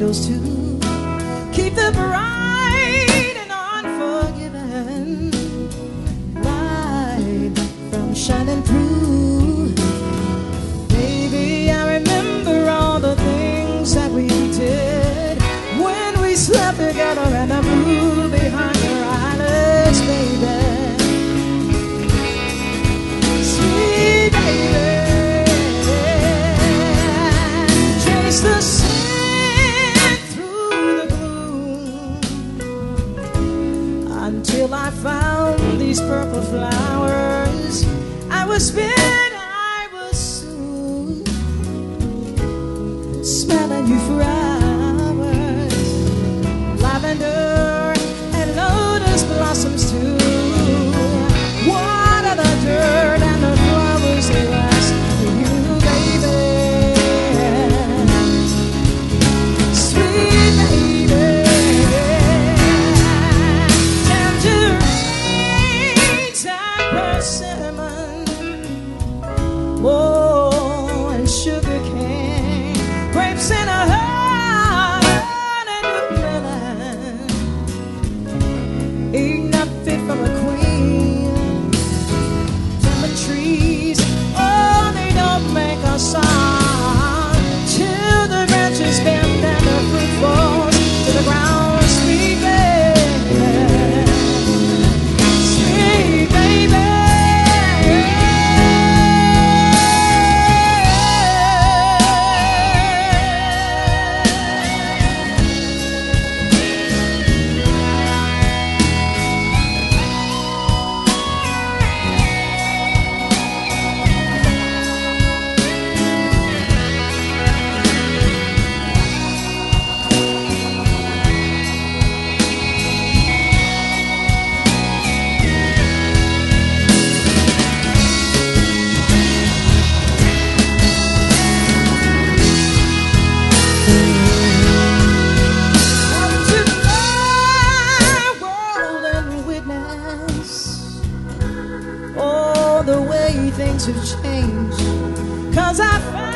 candles to keep the bright and unforgiven light from shining through. Baby, I remember all the things that we did when we slept together and the blue behind your eyelids, baby. Sweet baby, chase the sand through the gloom until I found these purple flowers. I was spent, I was soon smelling you flowers, lavender and lotus blossoms too. Water the dirt and the flowers they last for you, baby. Sweet baby, tangerines and persimmon, oh, and sugar cane, grapes in a heart and the melon. Ain't not fit for a queen. Lemon trees, oh, they don't make a song till the branches bend and the fruit falls to the ground. Sweet baby, sweet baby. Oh, the way things have changed, 'cause I found